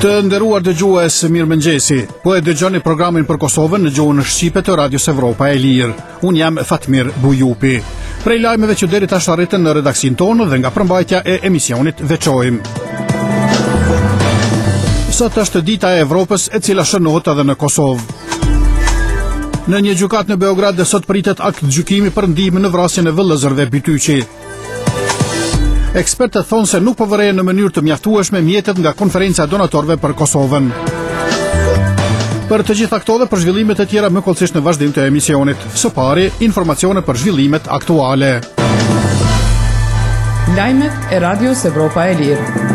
Të nderuar dëgjues, mirëmëngjesi. Po e dëgjoni programin për Kosovën në gjuhën shqipe të Radios Evropa e Lirë. Unë jam Fatmir Bujupi. Prej lajmeve që deri tash arritën në redaksin tonë dhe nga përmbajtja e emisionit veçojmë. Sot është dita e Evropës e cila shënohet edhe në Kosovë. Në një gjykatë në Beograd dhe sot pritet akt gjykimi për ndihmën në vrasjen e vëllezërve Bytyqi. Ekspertët thonë se nuk po vërejnë në mënyrë të mjaftueshme mjetet nga konferenca e donatorëve për Kosovën. Për të gjitha këto dhe për zhvillimet e tjera më kollësisht në vazhdim të emisionit. Së pari, informacione për zhvillimet aktuale. Lajmet e Radios Evropa e Lirë.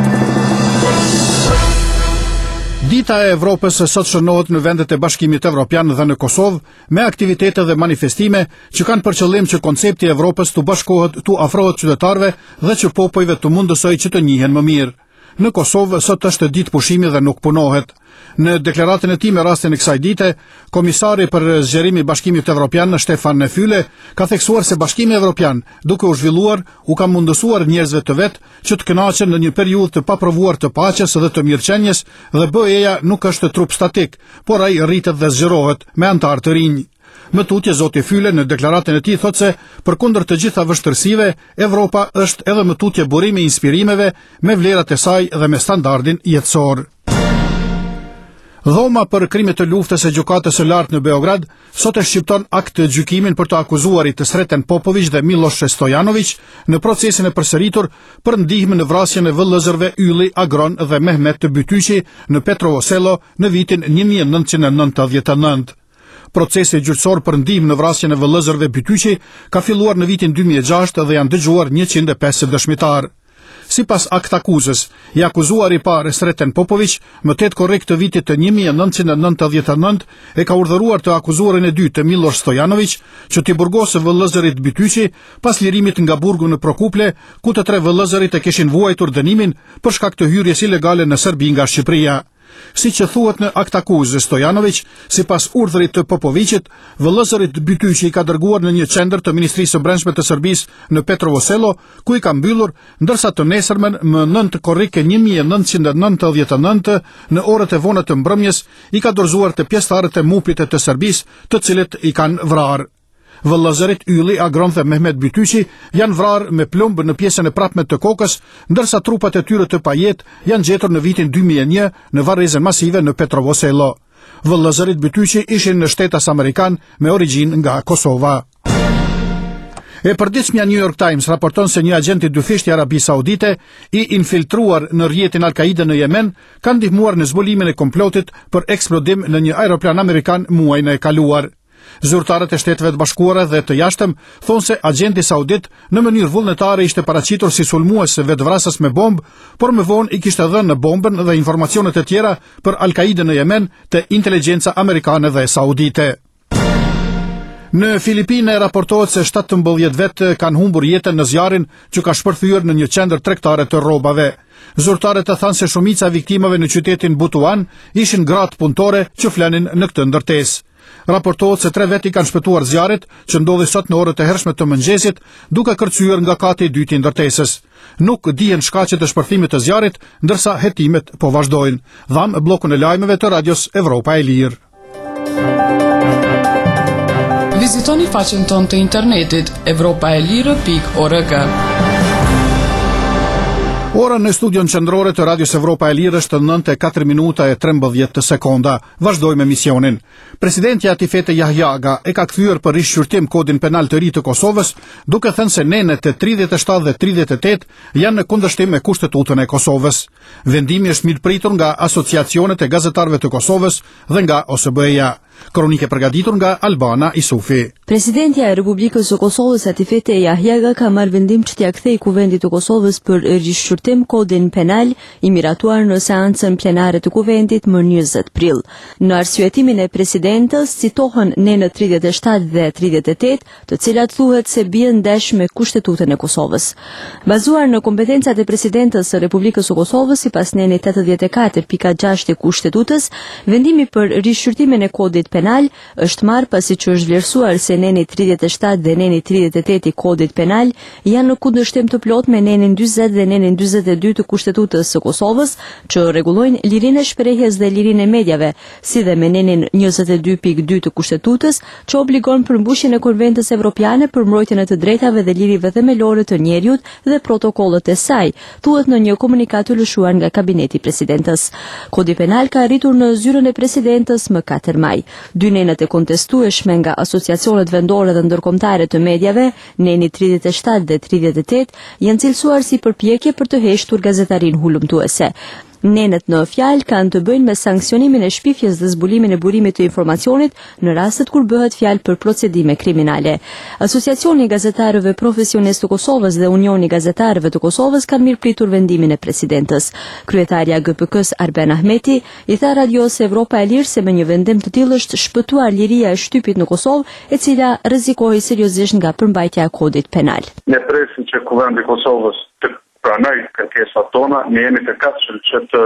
Dita e Evropës sot shënohet në vendet e Bashkimit Evropian dhe në Kosovë me aktivitete dhe manifestime që kanë për qëllim që koncepti i Evropës të bashkohet, të afrohet qytetarëve dhe që popujve të mundësoj që të njihen më mirë. Në Kosovë sot është ditë pushimi dhe nuk punohet. Në deklaratën e tij me rastin e kësaj dite, komisari për zgjerimi i Bashkimit Evropian Stefan Füle ka theksuar se Bashkimi Evropian, duke u zhvilluar, u ka mundësuar njerëzve të vet që të kënaqen në një periudhë të paprovuar të paqes dhe të mirëqenies dhe BE-ja nuk është trup statik, por ai rritet dhe zgjerohet me anëtar të rinj. Më tutje zoti Füle në deklaratën e tij thotë se përkundër të gjitha vështirësive, Evropa është edhe më tutje burimi i inspirimeve me vlerat e saj dhe me standardin jetësor. Dhoma për krimet të luftës e gjykatës së lartë në Beograd sot e shqipton akt të gjykimin për të akuzuarit të Sreten Popović dhe Miloš Stojanović në procesin e përsëritur për ndihmën në vrasjen e vëllezërve Ylli Agron dhe Mehmet Bytyqi në Petrovo Selo në vitin 1999. Procesi gjyqësor për ndihmë në vrasjen e vëllezërve Bytyqi ka filluar në vitin 2006 dhe janë dëgjuar 105 dëshmitar. Sipas akt akuzës, i akuzuar i parë Sreten Popović, më 8 korrik të vitit të 1999 e ka urdhëruar të akuzuarin e dytë Miloš Stojanović që t'i burgosë vëllezërit Bytyqi pas lirimit nga burgu në Prokuple, ku të 3 vëllezërit e kishin vuajtur dënimin për shkak të hyrjes ilegale në Serbi nga Shqipëria. Si që thuhet në akt akuzë, Stojanović, sipas urdhërit të Popovićit, vëllezërit Bytyqi ka dërguar në një qendër të Ministrisë së Brendshme të Serbisë në Petrovo Selo, ku i ka mbyllur, ndërsa të nesërmen më 9 korrike 1999 në orët e vonë të mbrëmjes i ka dorëzuar të pjesëtarët e MUP-it të Serbisë, të cilët i kanë vrarë. Vëllezërit Ylli Agron dhe Mehmet Bytyqi janë vrarë me plumb në pjesën e pratme të kokës, ndërsa trupat e tyre të pajet janë gjetur në vitin 2001 në varrezën masive në Petrovo Selo. Vëllezërit Bytyqi ishin në shtetas amerikan me origjinë nga Kosova. E përditshmja New York Times raporton se një agent i dyfisht i Arabi Saudite i infiltruar në rrjetin Al-Qaida në Yemen ka ndihmuar në zbulimin e komplotit për eksplodim në një aeroplan amerikan muajin e kaluar. Zyrtarët e Shteteve të Bashkuara dhe të jashtëm thonë se agenti saudit në mënyrë vullnetare ishte paraqitur si sulmues vetvrasës me bombë, por më vonë i kishte dhënë në bombën dhe informacionet e tjera për Al-Qaida në Yemen të inteligjenca amerikane dhe saudite. Në Filipine raportohet se 17 vetë kanë humbur jetën në zjarrin që ka shpërthyer në një qendër tregtare të rrobave. Zyrtarët e thanë se shumica e viktimave në qytetin Butuan ishin gratë punëtore që flanin në këtë ndërtesë. Raportohet se 3 veti kanë shpëtuar zjarrit që ndodhi sot në orët e hershme të mëngjesit, duke kërcyer nga kati i dytë i ndërtesës. Nuk dihen shkaqet e shpërthimit të zjarrit, ndërsa hetimet po vazhdojnë. Dham bllokun e lajmeve të Radios Evropa e Lirë. Vizitoni faqen tonë të internetit evropaelire.org. Ora në studion qendrore të Radios Evropa e Lirë është 9:13:13. Vazhdojmë emisionin. Presidenti Atifete Jahjaga e ka kthyer për rishqyrtim kodin penal të ri të Kosovës, duke thënë se nenet e 37 dhe 38 janë në kundërshtim me kushtetutën e Kosovës. Vendimi është mirëpritur nga asociacionet e gazetarëve të Kosovës dhe nga OSBE-ja. Kronike përgatitur nga Albana Isufi. Presidentja e Republikës së Kosovës Atifete Jahjaga ka marrë vendim që t'ia kthejë Kuvendit të Kosovës për rishqyrtim kodin penal i miratuar në seancën plenare të Kuvendit më 20 prill. Në arsyetimin e presidentës citohen nenët 37 dhe 38, të cilat thuhet se bien ndesh me kushtetutën e Kosovës. Bazuar në kompetencat e presidentës së Republikës së Kosovës sipas nenit 84.6 të kushtetutës, vendimi për rishqyrtimin e kodit kodit penal është marrë pasi që është vlerësuar se neni 37 dhe neni 38 i kodit penal janë në kundërshtim të plot me nenin 40 dhe nenin 42 të Kushtetutës së Kosovës, që rregullojnë lirinë e shprehjes dhe lirinë e mediave, si dhe me nenin 22.2 të Kushtetutës, që obligon përmbushjen e Konventës Evropiane për mbrojtjen e të drejtave dhe lirive themelore të njeriut dhe protokollët e saj, thuhet në një komunikat të lëshuar nga kabineti i presidentës. Kodi penal ka arritur në zyrën e presidentës më 4 maj. Dy nenët e kontestueshme nga asociacionet vendore dhe ndërkombëtare të mediave, neni 37 dhe 38, janë cilësuar si përpjekje për të hequr gazetarin hulumtuese. Nenët në fjalë kanë të bëjnë me sanksionimin e shpifjes dhe zbulimin e burimit të informacionit në rastet kur bëhet fjalë për procedime kriminale. Asociacioni i gazetarëve profesionistë të Kosovës dhe Unioni i gazetarëve të Kosovës kanë mirëpritur vendimin e presidentës. Kryetarja e GPK-s Arben Ahmeti i tha Radios Evropa e Lirë se me një vendim të tillë është shpëtuar liria e shtypit në Kosovë, e cila rrezikohej seriozisht nga përmbajtja e kodit penal. Ne presim që Kuvendi i Kosovës të pranoj kërkesat tona, ne jemi të gatshëm që të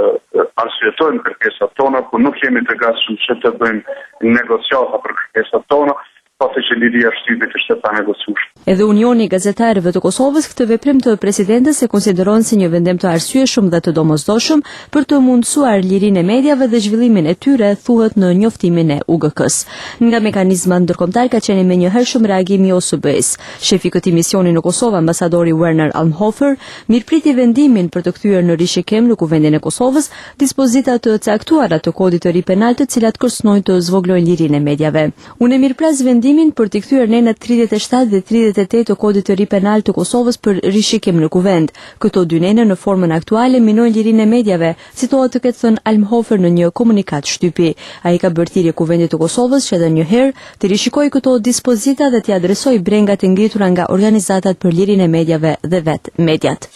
arsyetojmë kërkesat tona, por nuk jemi të gatshëm që të bëjmë negociata për kërkesat tona, pasi që liria e shtypit është e panegociueshme. Edhe Unioni i gazetarëve të Kosovës këtë veprim të presidentës e konsideron si një vendim të arsyeshëm dhe të domosdoshëm për të mundësuar lirinë e mediave dhe zhvillimin e tyre, thuhet në njoftimin e UGK-s. Nga mekanizmat ndërkombëtar ka qenë me një hershëm reagimi i OSBE-s. Shefi i këtij misioni në Kosovë, ambasadori Werner Almhofer, mirëpriti vendimin për të kthyer në rishikim në Kuvendin e Kosovës dispozita të caktuara të kodit të ri penal, të cilat kërcënojnë të zvoglojnë lirinë e mediave. Unë mirëpres vendimin për të kthyer nenët 37 dhe 38 të kodit të ri penal të Kosovës për rishikim në kuvend. Këto dy nene në formën aktuale minojnë lirinë e mediave, citohet të ketë thënë Almhofer në një komunikat shtypi. Ai ka bërë thirrje Kuvendit të Kosovës që edhe një herë të rishikojë këto dispozita dhe t'i adresojë brengat e ngritura nga organizatat për lirinë e mediave dhe vetë mediat.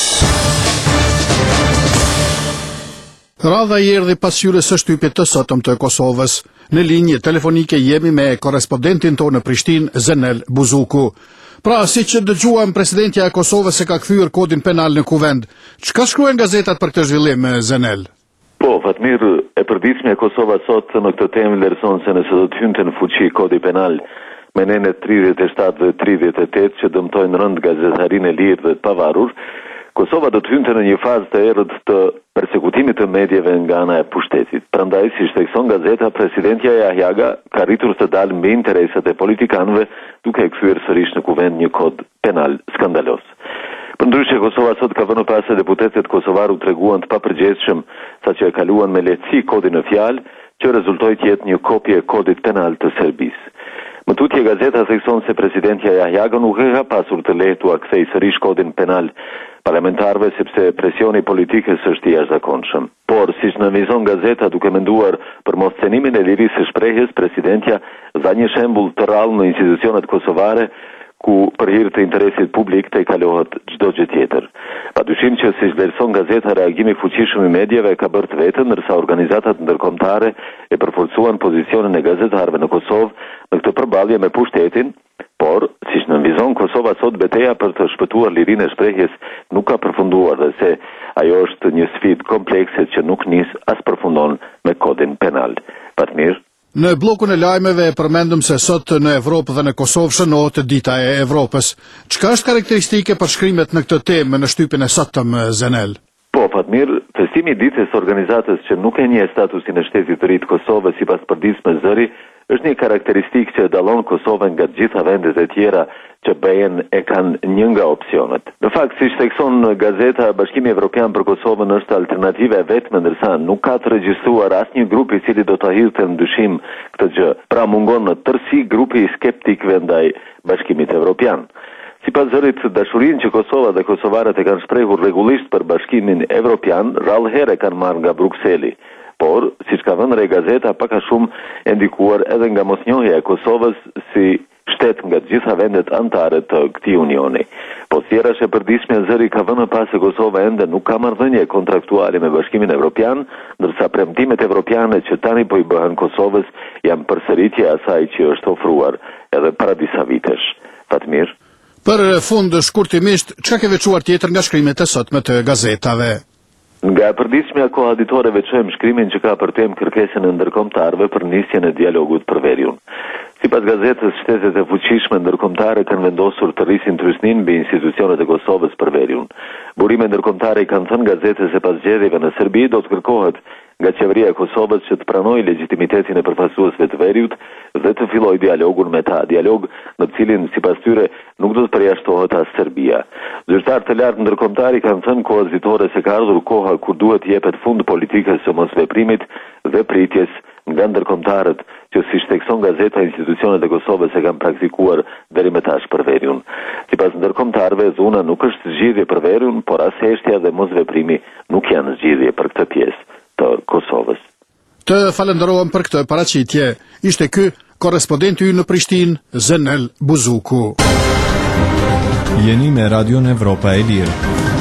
Radha i erdhi pas hyrjes së shtypit të sotëm të Kosovës. Në linjë telefonike jemi me korrespondentin tonë në Prishtinë, Zenel Buzuku. Pra, siç dëgjuam, presidentja e Kosovës e ka kthyer kodin penal në kuvend. Çka shkruajnë gazetat për këtë zhvillim, Zenel? Po, Fatmir, e përditshme e Kosova sot në këtë temë vlerëson se nëse do të hynte në fuqi kodi penal me nenet 37 dhe 38 që dëmtojnë rënd gazetarinë e lirë dhe të pavarur, Kosova do të hynte në një fazë të errët të persekutimit të mediave nga ana e pushtetit. Prandaj, siç thekson gazeta, presidentja Jahjaga ka rritur të dalë mbi interesat e politikanëve, duke kthyer sërish në kuvend një kod penal skandalos. Përndryshe, Kosova sot ka vënë pas se deputetët kosovar u treguan të papërgjegjshëm, saqë e kaluan me lehtësi kodin në fjalë, që rezultoi të jetë një kopje e kodit penal të Serbisë. Më tutje gazeta thekson se presidentja Jahjaga nuk e ka pasur të lehtë ua kthej sërish kodin penal parlamentarëve sepse presioni politikës është i jashtëzakonshëm. Por, siç nënvizon gazeta duke menduar për moscenimin e lirisë së shprehjes, presidentja dha një shembull të rrallë në institucionet kosovare ku për hir të interesit publik të i kalohet çdo gjë tjetër. Padyshim që siç vlerëson gazeta, reagimi fuqishëm i mediave ka bërë të vetën, ndërsa organizatat ndërkombëtare e përforcuan pozicionin e gazetarëve në Kosovë në këtë përballje me pushtetin, por siç nënvizon Kosova sot, betejë për të shpëtuar lirinë e shprehjes nuk ka përfunduar dhe se ajo është një sfidë komplekse që nuk nis as përfundon me kodin penal. Fatmir. Në blokun e lajmeve përmendëm se sot në Evropë dhe në Kosovë shënohet dita e Evropës. Çka është karakteristike për shkrimet në këtë temë në shtypin e sotëm, Zenel? Po, Fatmir, festimi i ditës organizatës që nuk e njeh statusin e shtetit të ri të Kosovës sipas përditshme zëri, është një karakteristikë që dallon Kosovën nga të gjitha vendet e tjera që bëhen e kanë një nga opsionet. Në fakt, siç thekson gazeta, Bashkimi Evropian për Kosovën është alternativa e vetme, ndërsa nuk ka të regjistruar asnjë grup i cili do ta hidhte në dyshim këtë gjë. Pra mungon në tërësi grupi i skeptikëve ndaj Bashkimit Evropian. Sipas zërit, dashurinë që Kosova dhe kosovarët e kanë shprehur rregullisht për Bashkimin Evropian, rrallë herë kanë marrë nga Brukseli. Por, siç ka vënë re gazeta, pak a shumë e ndikuar edhe nga mosnjohja e Kosovës si shtet nga të gjitha vendet anëtare të këtij unioni. Po thjesht e përditshme zëri ka vënë pas se Kosova ende nuk ka marrëdhënie kontraktuale me Bashkimin Evropian, ndërsa premtimet evropiane që tani po i bëhen Kosovës janë përsëritje e asaj që është ofruar edhe para disa vitesh. Fatmir. Për fund, shkurtimisht, çka ke veçuar tjetër nga shkrimet e sotme të gazetave? Nga e përditshmja koha ditore veçojmë shkrimin që ka për temë kërkesën e ndërkombëtarëve për nisjen e dialogut për veriun. Sipas gazetës, shtetet e fuqishme ndërkombëtare kanë vendosur të rrisin trysnin mbi institucionet e Kosovës për veriun. Burime ndërkombëtare i kanë thënë gazetës se pas zgjedhjeve në Serbi do të kërkohet nga qeveria e Kosovës që të pranojë legjitimitetin e përfaqësuesve të veriut dhe të fillojë dialogun me ta, dialog në të cilin sipas tyre nuk do të përjashtohet as Serbia. Zyrtarë të lartë ndërkombëtar kanë thënë kohës ditore se ka ardhur koha kur duhet jepet fund politikës së mosveprimit dhe pritjes nga ndërkombëtarët që siç thekson gazeta institucionet e Kosovës e kanë praktikuar deri më tash për veriun. Sipas ndërkombëtarëve, zona nuk është zgjidhje për veriun, por as heshtja dhe mosveprimi nuk janë zgjidhje për këtë pjesë të Kosovës. Të falenderohem për këtë paraqitje. Ishte ky korrespondenti ynë në Prishtinë, Zenel Buzuku. Jeni me Radion Evropa e Lirë.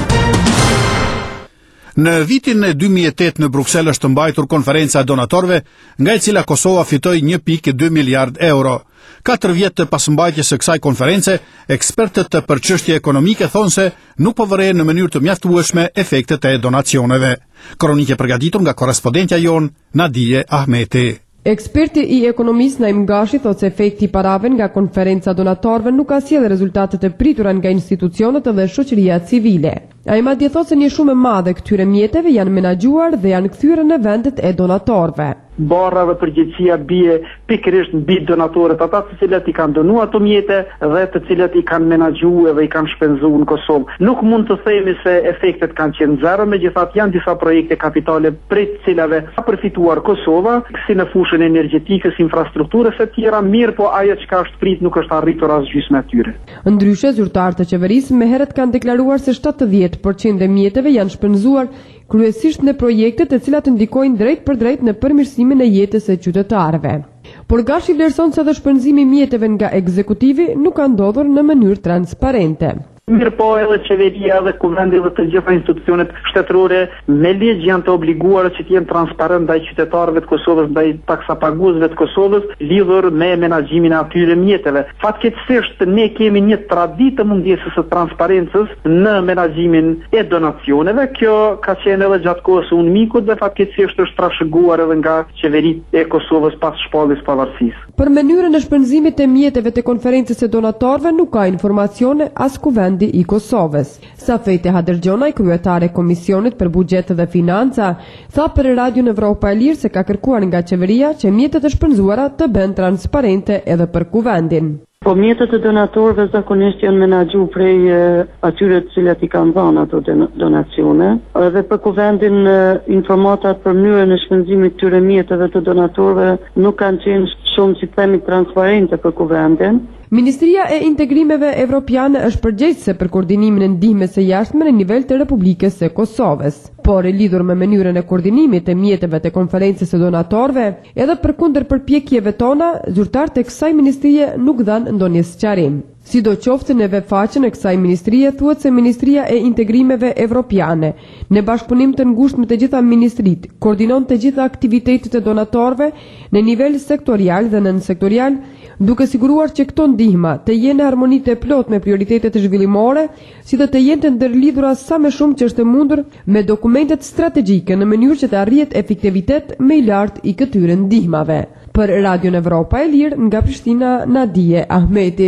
Në vitin e 2008 në Bruksel është mbajtur konferenca e donatorëve, nga e cila Kosova fitoi 1.2 miliard euro. 4 vjet të pasmbajtjes së kësaj konference, ekspertët për çështje ekonomike thonë se nuk po vëren në mënyrë të mjaftueshme efektet e donacioneve. Kronikë përgatitur nga korrespondentja jon Nadije Ahmeti. Eksperti i ekonomisë Naim Gashi thotë se efekti i parave nga konferenca donatorëve nuk ka sjellë rezultatet e pritura nga institucionet dhe shoqëria civile. Ai madje thotë se një shumë e madhe këtyre mjeteve janë menaxhuar dhe janë kthyer në vendet e donatorëve. Barra dhe përgjegjësia bie pikërisht mbi donatorët, ata të cilët i kanë donuar ato mjete dhe të cilët i kanë menaxhuar dhe i kanë shpenzuar në Kosovë. Nuk mund të themi se efektet kanë qenë zero, megjithatë janë disa projekte kapitale prej të cilave ka përfituar Kosova, si në fushën energjetikës, infrastrukturës e tjera, mirë po ajo që ka është prit nuk është arritur as gjysmë e tyre. Ndryshe, zyrtarët e qeverisë me herët kanë deklaruar se 70% e mjeteve janë shpenzuar kryesisht në projekte të cilat ndikojnë drejt për drejt në përmirësimin e jetës së qytetarëve. Por Gashi vlerëson se edhe shpenzimi i mjeteve nga ekzekutivi nuk ka ndodhur në mënyrë transparente. Mirë po edhe qeveria dhe kuvendi dhe të gjitha institucionet shtetërore me ligj janë të obliguara që të jenë transparent ndaj qytetarëve të Kosovës, ndaj taksapaguesve të Kosovës, lidhur me menaxhimin e atyre mjeteve. Fatkeqësisht ne kemi një traditë të mungesës së transparencës në menaxhimin e donacioneve. Kjo ka qenë edhe gjatë kohës së UNMIK-ut dhe fatkeqësisht është trashëguar edhe nga qeveritë e Kosovës pas shpalljes pavarësisë. Për mënyrën e shpenzimit të mjeteve të konferencës së donatorëve nuk ka informacione as kuvendi i Kosovës. Safete Hadërgjonaj, kryetare e Komisionit për Buxhet dhe Financa, tha për Radion Evropa e Lirë se ka kërkuar nga qeveria që mjetet e shpenzuara të bëhen transparente edhe për kuvendin. Po mjetet e donatorëve zakonisht janë menaxhu prej atyre të cilat i kanë dhënë ato donacione. Edhe për kuvendin informatat për mënyrën e shpenzimit të këtyre mjeteve të donatorëve nuk kanë qenë shumë, si themi, transparente për kuvendin. Ministria e Integrimeve Evropiane është përgjegjëse për koordinimin e ndihmës së jashtme në nivel të Republikës së Kosovës. Por e lidhur me mënyrën e koordinimit të mjeteve të konferencës së donatorëve, edhe përkundër përpjekjeve tona, zyrtarët e kësaj ministrie nuk dhanë ndonjë sqarim. Sidoqoftë në webfaqen e kësaj ministrie thuhet se Ministria e Integrimeve Evropiane, në bashkëpunim të ngushtë me të gjitha ministrit, koordinon të gjitha aktivitetet e donatorëve në nivel sektorial dhe nën-sektorial, duke siguruar që këto ndihma të jenë në harmoni të plot me prioritetet zhvillimore, si dhe të jenë të ndërlidhura sa më shumë që është mundur me dokumentet strategjike në mënyrë që të arrihet efektivitet më i lartë i këtyre ndihmave. Për Radion Evropa e Lirë, nga Prishtina, Nadije Ahmeti.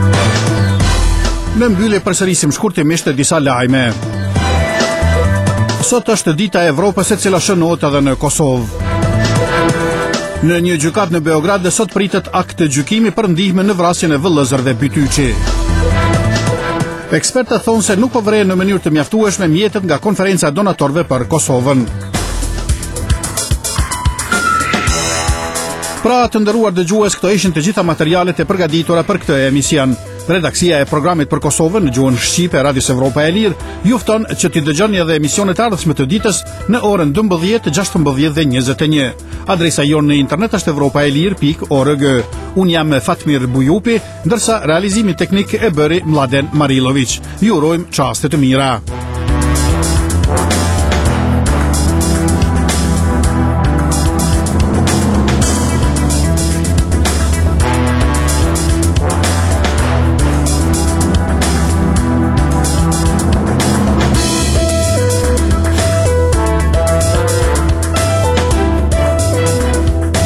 Në mbyllje përsërisim shkurtimisht disa lajme. Sot është dita e Evropës e cila shënohet edhe në Kosovë. Në një gjykatë në Beograd dhe sot pritet akt gjykimi për ndihmën në vrasjen e vëllezërve Bytyçi. Ekspertët thonë se nuk po vren në mënyrë të mjaftueshme mjetet nga konferenca e donatorëve për Kosovën. Pra të nderuar dëgjues, këto ishin të gjitha materialet e përgatitura për këtë emision. Redaksia e programit për Kosovën në gjuhën shqipe e Radios Evropa e Lirë ju fton që t'i dëgjoni edhe emisionet ardhshme të ditës në orën 12, 16 dhe 21. Adresa jonë në internet është europaelir.org. Unë jam Fatmir Bujupi, ndërsa realizimi teknik e bëri Mladen Marilović. Ju urojmë çaste të mira.